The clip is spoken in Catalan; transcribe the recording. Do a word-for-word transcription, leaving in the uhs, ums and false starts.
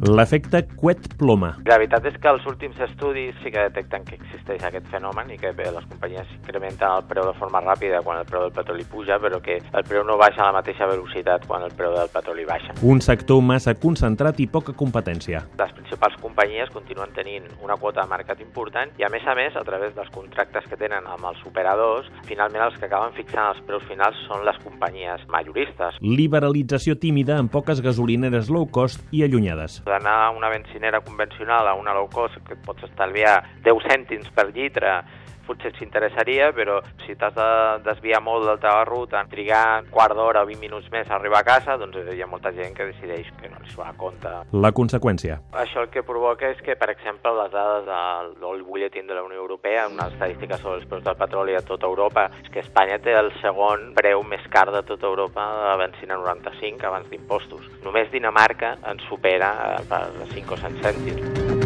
L'efecte cuet-ploma. La veritat és que els últims estudis sí que detecten que existeix aquest fenomen i que bé, les companyies incrementen el preu de forma ràpida quan el preu del petroli puja, però que el preu no baixa a la mateixa velocitat quan el preu del petroli baixa. Un sector massa concentrat i poca competència. Les principals companyies continuen tenint una quota de mercat important i, a més a més, a través dels contractes que tenen amb els operadors, finalment els que acaben fixant els preus finals són les companyies majoristes. Liberalització tímida amb poques gasolineres low cost i allunyades. D'anar a una benzinera convencional a una low cost que et pots estalviar deu cèntims per litre potser s'interessaria, però si t'has de desviar molt del teva ruta, trigar un quart d'hora o vint minuts més a arribar a casa, doncs hi ha molta gent que decideix que no li surt a compte. La conseqüència. Això el que provoca és que, per exemple, les dades del butlletín de la Unió Europea, unes estadístiques sobre els preus del petroli a tota Europa, és que Espanya té el segon preu més car de tota Europa de la benzina noranta-cinc abans d'impostos. Només Dinamarca ens supera per cinc o set cèntims.